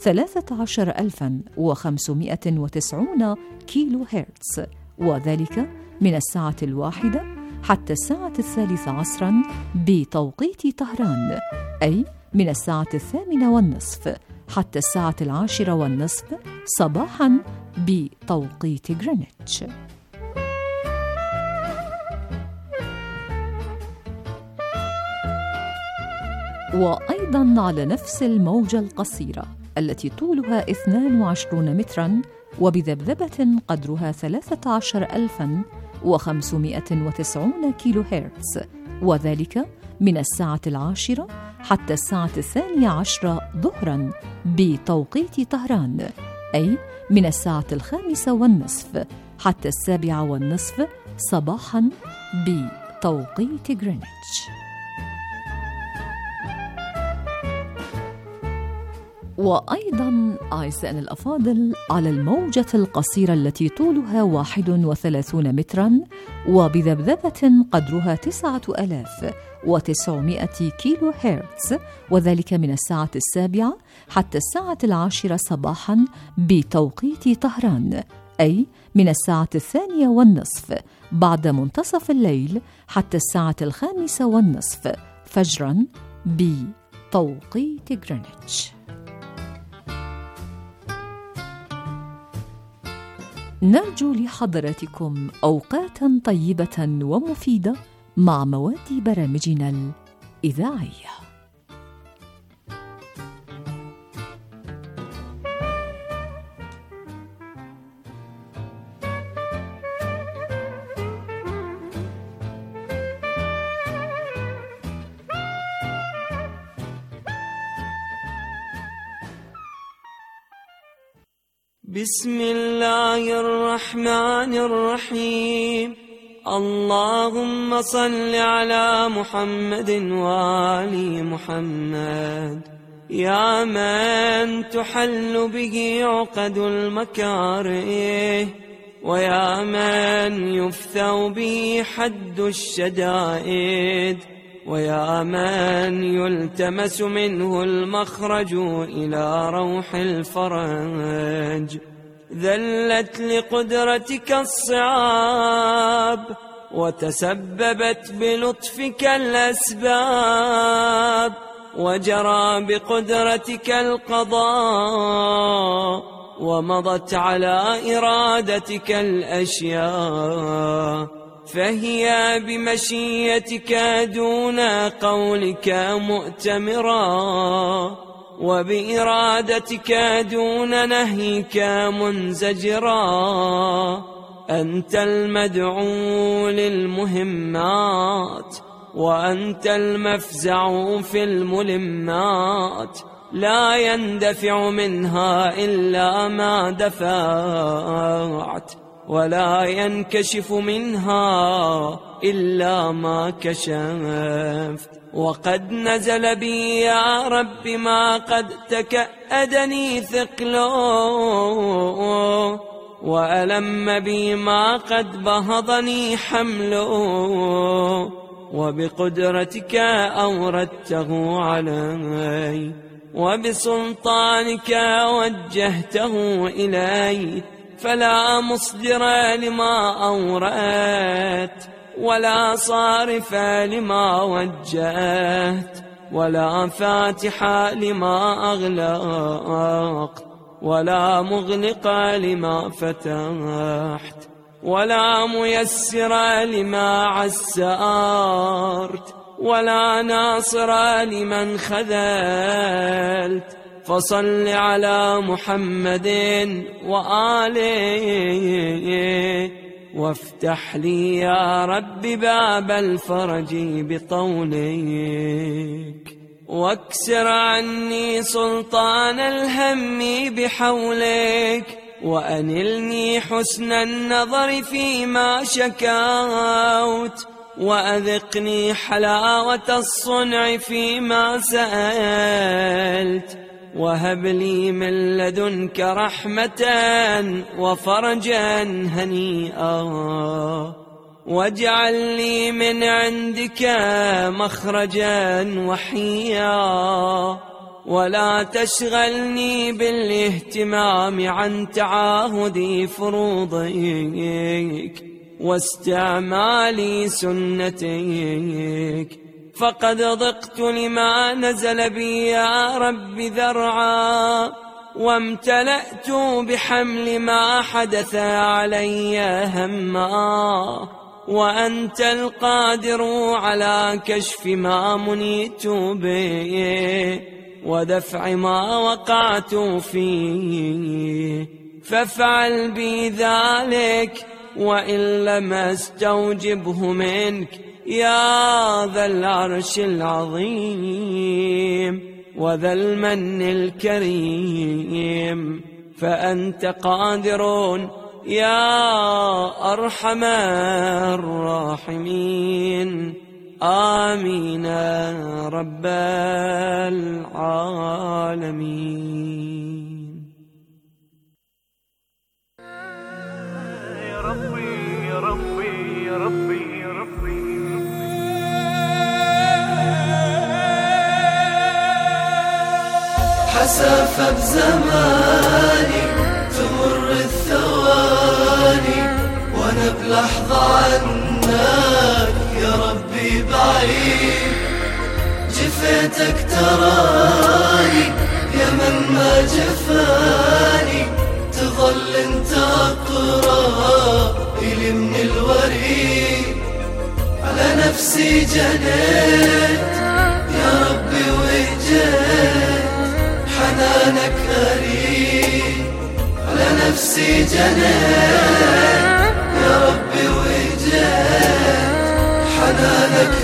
13590 كيلو هرتز، وذلك من الساعة 1 حتى الساعة 13 بتوقيت طهران، أي من الساعة 8:30 حتى الساعة 10:30 صباحا بتوقيت غرينتش. وأيضا على نفس الموجة القصيرة التي طولها 22 مترا وبذبذبة قدرها 13590 كيلو هرتز، وذلك من الساعة 10 حتى الساعة 12 ظهرا بتوقيت طهران، أي من الساعة 5:30 حتى 7:30 صباحا بتوقيت غرينتش. وأيضا أعزائنا الأفاضل، على الموجة القصيرة التي طولها 31 مترا وبذبذبة قدرها 9900 كيلو هرتز، وذلك من الساعة 7 حتى الساعة 10 صباحا بتوقيت طهران، أي من الساعة 2:30 بعد منتصف الليل حتى الساعة 5:30 فجرا بتوقيت غرينتش. نرجو لحضراتكم أوقاتا طيبة ومفيدة مع مواد برامجنا الإذاعية. بسم الله الرحمن الرحيم. اللهم صل على محمد وآل محمد. يا من تحل به عقد المكاره، ويا من يفثو به حد الشدائد، ويا من يلتمس منه المخرج إلى روح الفرج. ذلت لقدرتك الصعاب، وتسببت بلطفك الأسباب، وجرى بقدرتك القضاء، ومضت على إرادتك الأشياء، فهي بمشيتك دون قولك مؤتمرا، وبإرادتك دون نهيك منزجرا. أنت المدعو للمهمات، وأنت المفزع في الملمات، لا يندفع منها إلا ما دفعت، ولا ينكشف منها إلا ما كشفت. وقد نزل بي يا رب ما قد تكأدني ثقله، وألم بي ما قد بهضني حمله، وبقدرتك أوردته علي، وبسلطانك وجهته إلي، فلا مصدر لما أوردت، ولا صارف لما وجهت، ولا فاتح لما أغلقت، ولا مغلق لما فتحت، ولا ميسر لما عسرت، ولا ناصر لمن خذلت. فصل على محمد وآله، وافتح لي يا رب باب الفرج بطولك، واكسر عني سلطان الهم بحولك، وأنلني حسن النظر فيما شكوت، وأذقني حلاوة الصنع فيما سألت، وهب لي من لدنك رحمة وفرجا هنيئا، واجعل لي من عندك مخرجا وحيا، ولا تشغلني بالاهتمام عن تعاهد فروضك واستعمال سنتك، فقد ضقت لما نزل بي يا رب ذرعا، وامتلأت بحمل ما حدث علي هما، وأنت القادر على كشف ما منيت به، ودفع ما وقعت فيه، فافعل بي ذلك، وإن لم استوجبه منك يا ذا العرش العظيم وذا المن الكريم، فأنت قادر يا أرحم الراحمين. آمين رب العالمين. يا ربي يا ربي يا ربي يا ربي، حسافة بزماني تمر الثواني، وانا بلحظة عنك يا ربي بعيد، جفيتك تراني يا من ما جفاني، تظل انت أقرأ إلي من الوريد على نفسي جنيت يا ربي وجيت حنانك أريد على نفسي جنيت يا ربي وجيت حنانك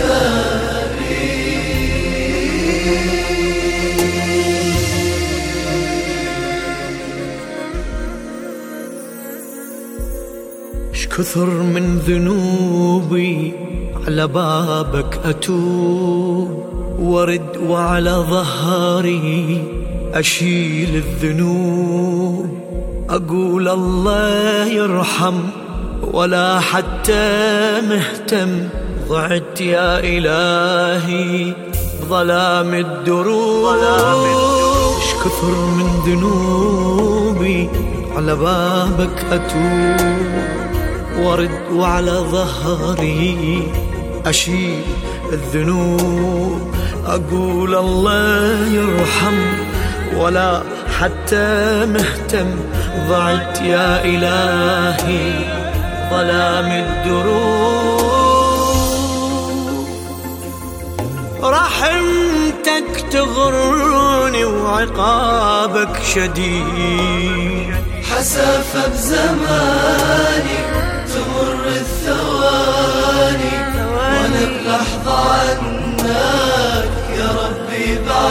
كثر من ذنوبي على بابك أتوب ورد وعلى ظهري أشيل الذنوب أقول الله يرحم ولا حتى مهتم ضعت يا إلهي بظلام الدروب كثر من ذنوبي على بابك أتوب ورد وعلى ظهري أشيل الذنوب أقول الله يرحم ولا حتى مهتم ضعت يا إلهي ظلام الدروب رحمتك تغرني وعقابك شديد حسافة بزماني تمر الثواني وانا بلحظة عنك يا ربي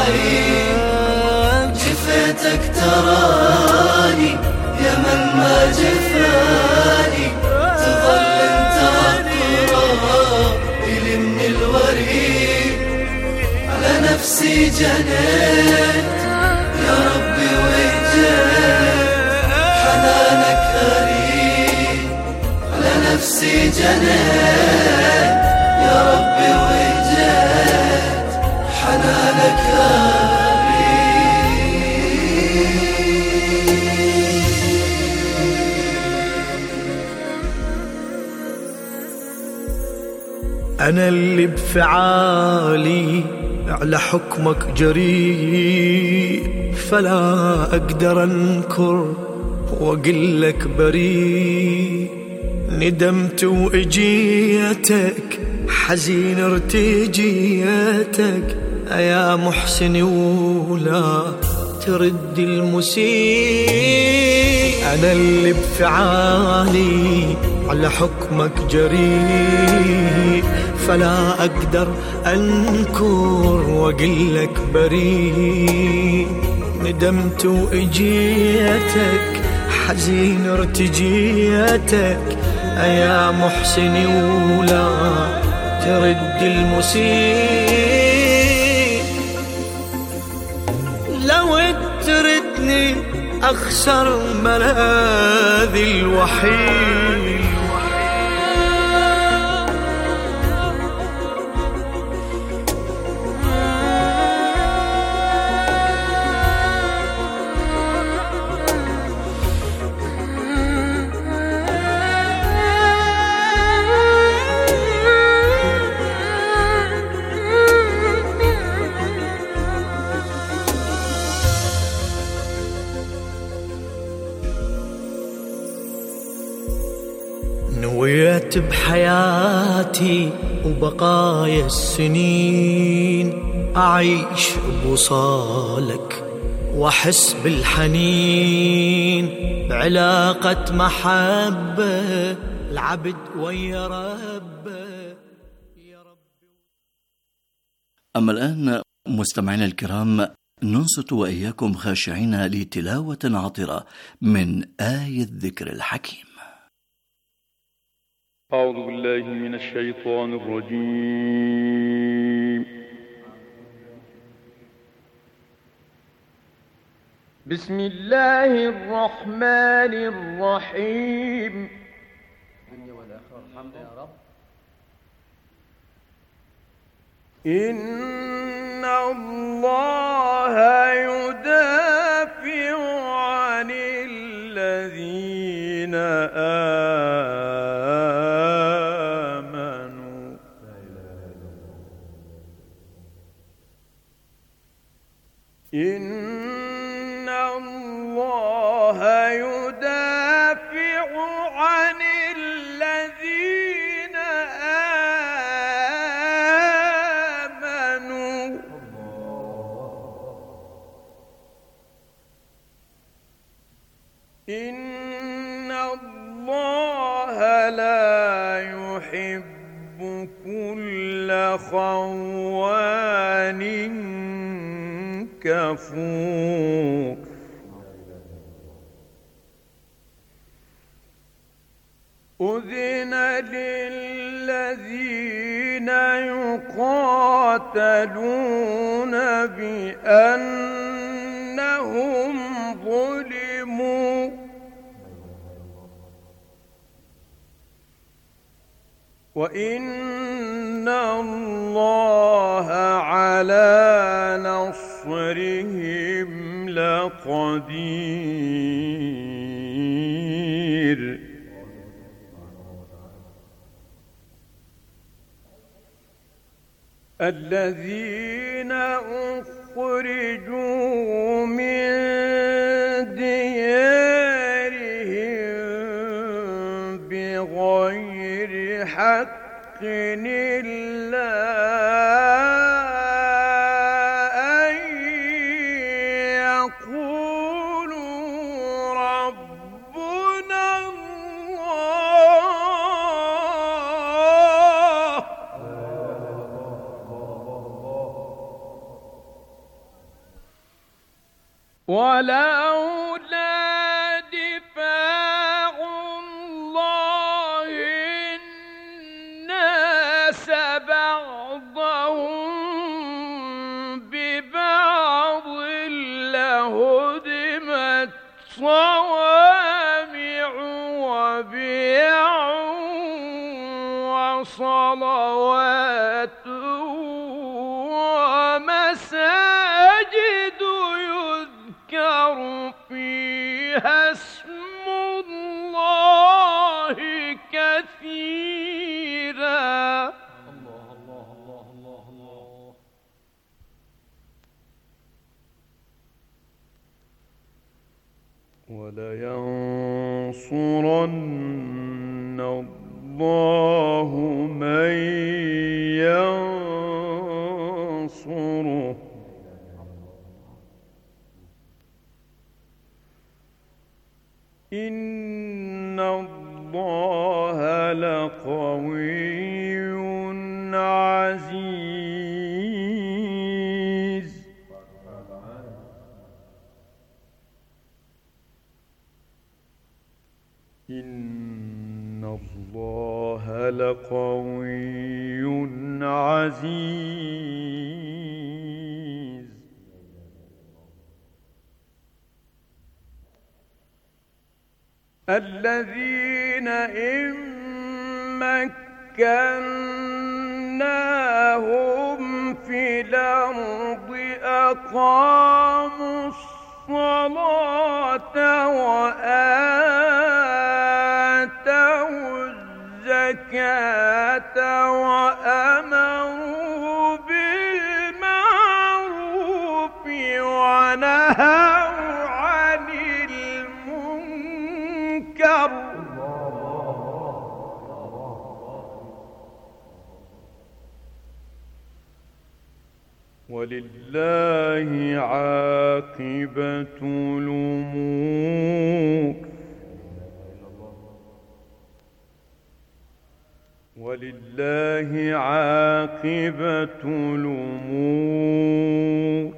بعيد جفيتك تراني يا من ما جفاني تظل انت أقرأ إلي من الوريد على نفسي جنيت يا ربي وجيت حنانك أريد على نفسي جنيت يا ربي وجيت حنانك أنا اللي بفعالي على حكمك جريء فلا أقدر أنكر وأقلك بريء ندمت وإجيتك حزين ارتجيتك يا محسن ولا ترد المسيء أنا اللي بفعالي على حكمك جريء فلا أقدر أنكر وأقلك بريء ندمت وإجيتك حزين ارتجيتك يا محسن ولا ترد المسيء لو تردني أخسر ملاذي الوحيد نويت بحياتي وبقايا السنين أعيش بوصالك وأحس بالحنين بعلاقة محبة العبد ويا ربه يا رب. أما الآن مستمعينا الكرام ننصت وإياكم خاشعين لتلاوة عطرة من آية الذكر الحكيم. أعوذ بالله من الشيطان الرجيم. بسم الله الرحمن الرحيم. إن الله يدافع عن الذين آمنوا إن الله يدافع الله لا يحب كل خوان كفور أذن للذين يقاتلون بأنهم ظلموا وإن الله على نصرهم لقدير الذين أخرجوا من ديارهم بغير حق إلا أن يقولوا ربنا الله ولولا دفاع الله الناس بعضهم ببعض لهدمت صوامع وبيع وصلوات ومساجد يذكر فيها اسم الله كثيرا ولينصرن الله من ينصره إن الله لقوي عزيز إن الله لقوي عزيز الذين إن مكناهم في الأرض أقاموا الصلاة وآتوا الزكاة وأمروا بالمعروف ونهوا عن المنكر ولله عاقبة الأمور ولله عاقبة الأمور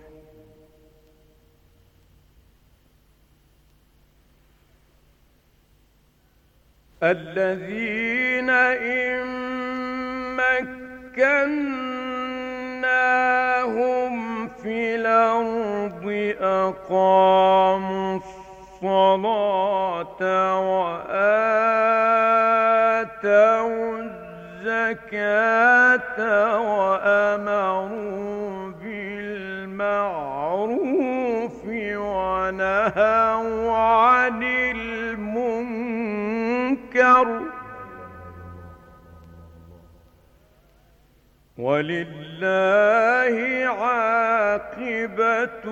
الذين إن مكناهم في الأرض أقاموا الصلاة وآتوا الزكاة وأمروا بالمعروف ونهوا عن المنكر ولله عاقبة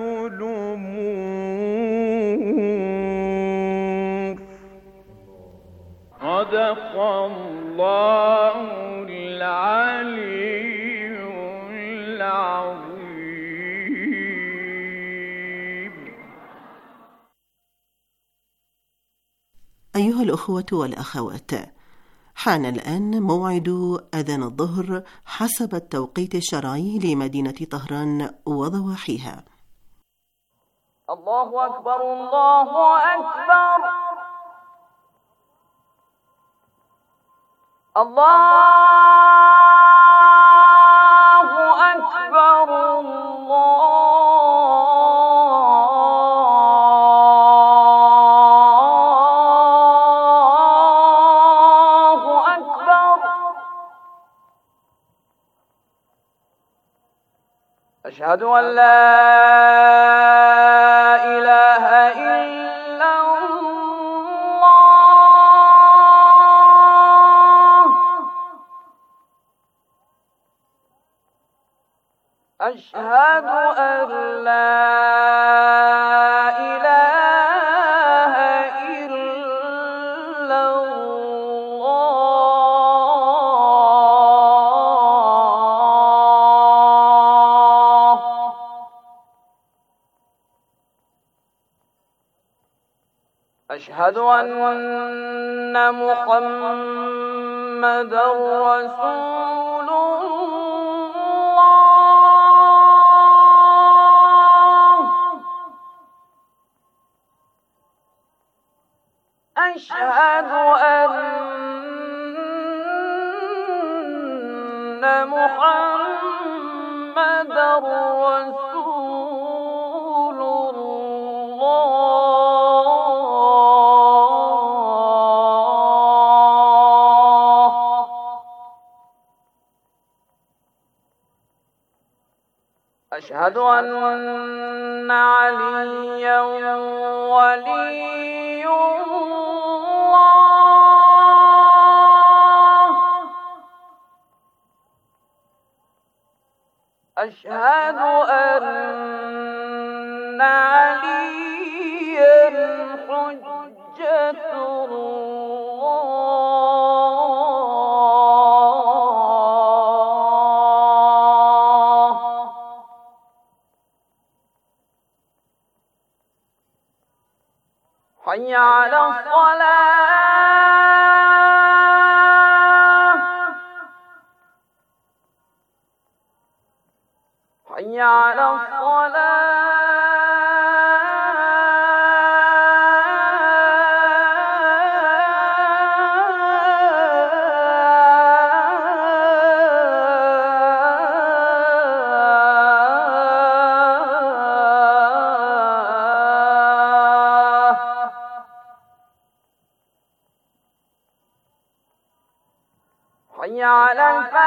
الأمور صدق الله العلي العظيم. أيها الأخوة والأخوات، حان الآن موعد أذان الظهر حسب التوقيت الشرعي لمدينة طهران وضواحيها. الله أكبر الله أكبر الله أكبر أشهد أن لا إله إلا الله أشهد أن لا إله إلا أشهد أن محمدًا رسول الله أشهد أن محمدًا رسول الله أشهد أن عليا ولي الله أشهد أن عليا حجة حي على الصلاة حي على حي على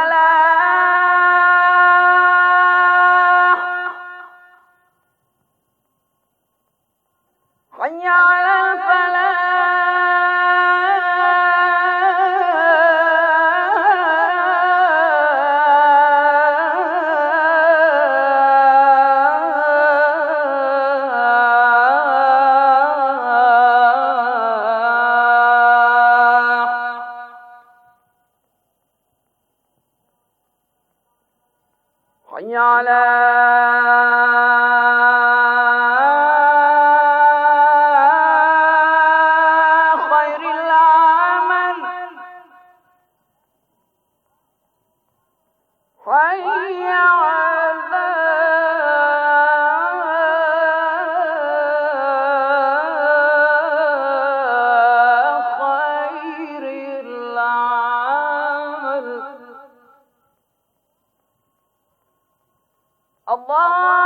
الفلاح حي على حي على خير العمل حي على خير العمل الله